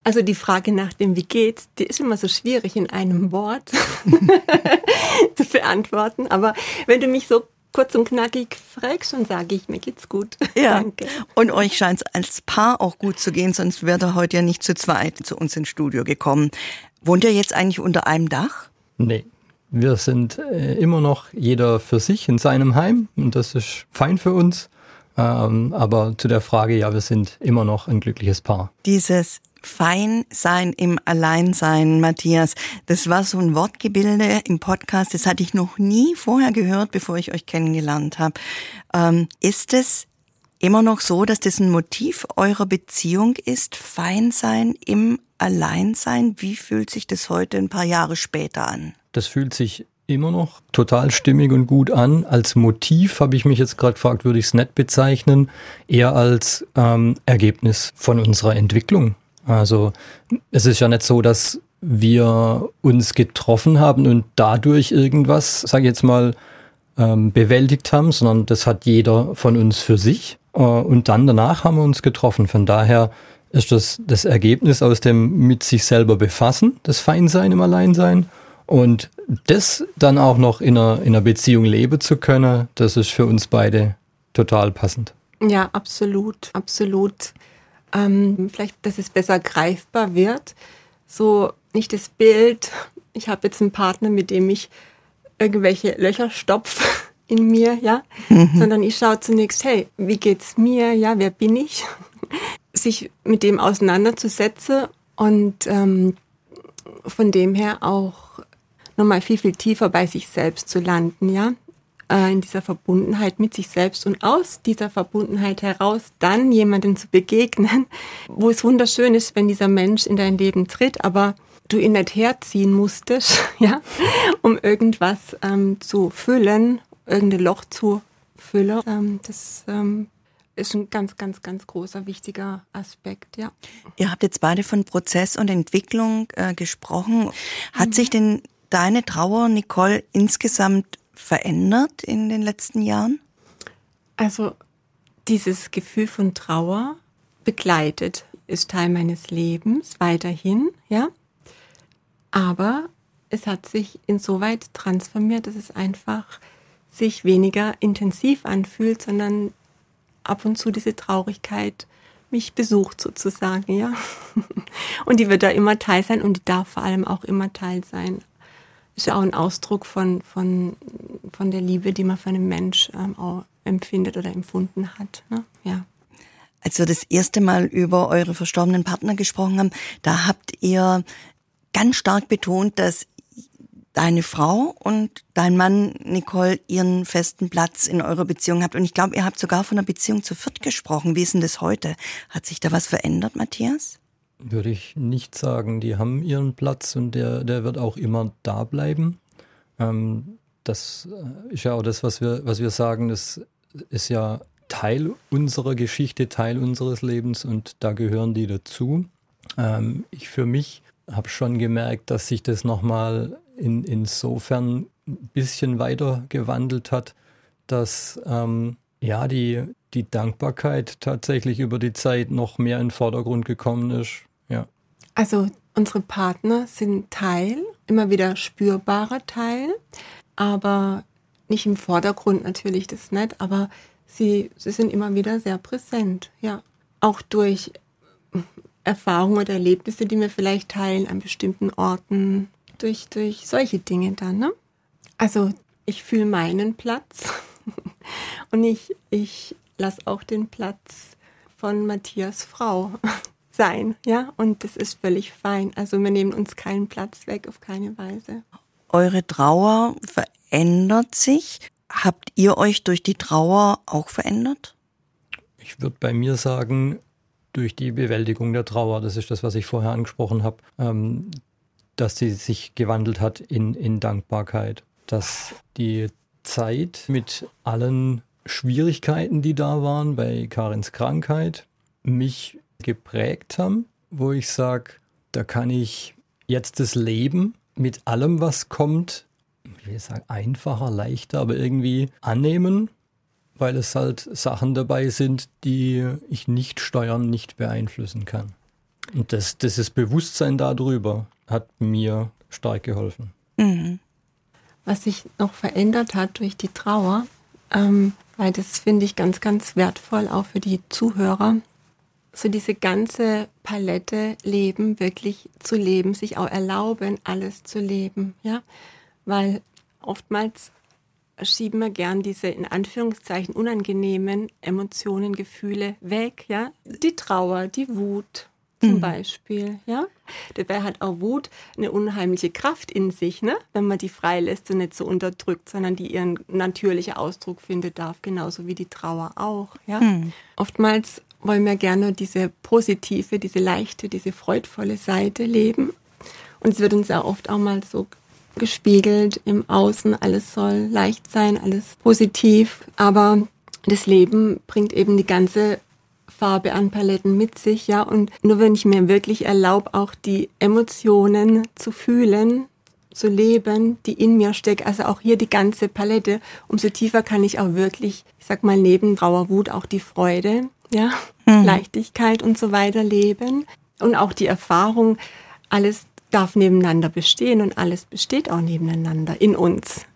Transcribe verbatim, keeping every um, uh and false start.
Also die Frage nach dem Wie geht's, die ist immer so schwierig in einem Wort zu beantworten. Aber wenn du mich so kurz und knackig fragst, dann sage ich, mir geht's gut. Ja. Danke. Und euch scheint es als Paar auch gut zu gehen, sonst wärt ihr heute ja nicht zu zweit zu uns ins Studio gekommen. Wohnt ihr jetzt eigentlich unter einem Dach? Nee, wir sind äh, immer noch jeder für sich in seinem Heim und das ist fein für uns. Ähm, aber zu der Frage, ja, wir sind immer noch ein glückliches Paar. Dieses Feinsein im Alleinsein, Matthias, das war so ein Wortgebilde im Podcast, das hatte ich noch nie vorher gehört, bevor ich euch kennengelernt habe. Ähm, ist es immer noch so, dass das ein Motiv eurer Beziehung ist, Feinsein im Alleinsein? Wie fühlt sich das heute ein paar Jahre später an? Das fühlt sich immer noch total stimmig und gut an. Als Motiv habe ich mich jetzt gerade gefragt, würde ich es nicht bezeichnen, eher als ähm, Ergebnis von unserer Entwicklung. Also es ist ja nicht so, dass wir uns getroffen haben und dadurch irgendwas, sage ich jetzt mal, ähm, bewältigt haben, sondern das hat jeder von uns für sich. Äh, und dann danach haben wir uns getroffen. Von daher ist das das Ergebnis aus dem mit sich selber befassen, das Feinsein im Alleinsein. Und das dann auch noch in einer, in einer Beziehung leben zu können, das ist für uns beide total passend. Ja, absolut, absolut. Ähm, vielleicht, dass es besser greifbar wird. So nicht das Bild, ich habe jetzt einen Partner, mit dem ich irgendwelche Löcher stopfe in mir, ja, mhm. sondern ich schaue zunächst, hey, wie geht's mir, ja, wer bin ich? Sich mit dem auseinanderzusetzen und ähm, von dem her auch nochmal viel, viel tiefer bei sich selbst zu landen, ja. In dieser Verbundenheit mit sich selbst und aus dieser Verbundenheit heraus dann jemandem zu begegnen, wo es wunderschön ist, wenn dieser Mensch in dein Leben tritt, aber du ihn nicht herziehen musstest, ja, um irgendwas ähm, zu füllen, irgendein Loch zu füllen. Ähm, das ähm, ist ein ganz, ganz, ganz großer, wichtiger Aspekt, ja. Ihr habt jetzt beide von Prozess und Entwicklung äh, gesprochen. Hat mhm. sich denn deine Trauer, Nicole, insgesamt verändert in den letzten Jahren? Also dieses Gefühl von Trauer begleitet, ist Teil meines Lebens weiterhin, ja. Aber es hat sich insoweit transformiert, dass es einfach sich weniger intensiv anfühlt, sondern ab und zu diese Traurigkeit mich besucht sozusagen, ja. Und die wird da immer Teil sein und die darf vor allem auch immer Teil sein. Ist ja auch ein Ausdruck von, von, von der Liebe, die man für einen Mensch ähm, auch empfindet oder empfunden hat. Ne? Ja. Als wir das erste Mal über eure verstorbenen Partner gesprochen haben, da habt ihr ganz stark betont, dass deine Frau und dein Mann, Nicole, ihren festen Platz in eurer Beziehung habt. Und ich glaube, ihr habt sogar von einer Beziehung zu viert gesprochen. Wie ist denn das heute? Hat sich da was verändert, Matthias? Würde ich nicht sagen, die haben ihren Platz und der, der wird auch immer da bleiben. Ähm, das ist ja auch das, was wir, was wir sagen, das ist ja Teil unserer Geschichte, Teil unseres Lebens und da gehören die dazu. Ähm, ich für mich habe schon gemerkt, dass sich das nochmal in, insofern ein bisschen weiter gewandelt hat, dass ähm, ja die, die Dankbarkeit tatsächlich über die Zeit noch mehr in den Vordergrund gekommen ist. Ja. Also unsere Partner sind Teil, immer wieder spürbarer Teil, aber nicht im Vordergrund natürlich, das nicht, aber sie, sie sind immer wieder sehr präsent, ja. Auch durch Erfahrungen oder Erlebnisse, die wir vielleicht teilen an bestimmten Orten, durch, durch solche Dinge dann, ne? Also ich fühle meinen Platz und ich, ich lasse auch den Platz von Matthias Frau sein, ja, und das ist völlig fein. Also wir nehmen uns keinen Platz weg, auf keine Weise. Eure Trauer verändert sich. Habt ihr euch durch die Trauer auch verändert? Ich würde bei mir sagen, durch die Bewältigung der Trauer, das ist das, was ich vorher angesprochen habe, ähm, dass sie sich gewandelt hat in, in Dankbarkeit. Dass die Zeit mit allen Schwierigkeiten, die da waren bei Karins Krankheit, mich geprägt haben, wo ich sage, da kann ich jetzt das Leben mit allem, was kommt, ich will sagen, einfacher, leichter, aber irgendwie annehmen, weil es halt Sachen dabei sind, die ich nicht steuern, nicht beeinflussen kann. Und das, dieses Bewusstsein darüber hat mir stark geholfen. Mhm. Was sich noch verändert hat durch die Trauer, ähm, weil das finde ich ganz, ganz wertvoll, auch für die Zuhörer, so diese ganze Palette Leben wirklich zu leben, sich auch erlauben, alles zu leben, ja, weil oftmals schieben wir gern diese in Anführungszeichen unangenehmen Emotionen, Gefühle weg, ja, die Trauer, die Wut zum mhm. Beispiel, ja. Dabei hat auch Wut eine unheimliche Kraft in sich, ne, wenn man die freilässt und nicht so unterdrückt, sondern die ihren natürlichen Ausdruck finden darf, genauso wie die Trauer auch, ja. Mhm. Oftmals wollen wir gerne diese positive, diese leichte, diese freudvolle Seite leben. Und es wird uns ja oft auch mal so gespiegelt im Außen, alles soll leicht sein, alles positiv. Aber das Leben bringt eben die ganze Farbe an Paletten mit sich, ja. Und nur wenn ich mir wirklich erlaube, auch die Emotionen zu fühlen, zu leben, die in mir stecken, also auch hier die ganze Palette, umso tiefer kann ich auch wirklich, ich sag mal, neben Trauer, Wut auch die Freude, ja, mhm. Leichtigkeit und so weiter leben. Und auch die Erfahrung, alles darf nebeneinander bestehen und alles besteht auch nebeneinander in uns.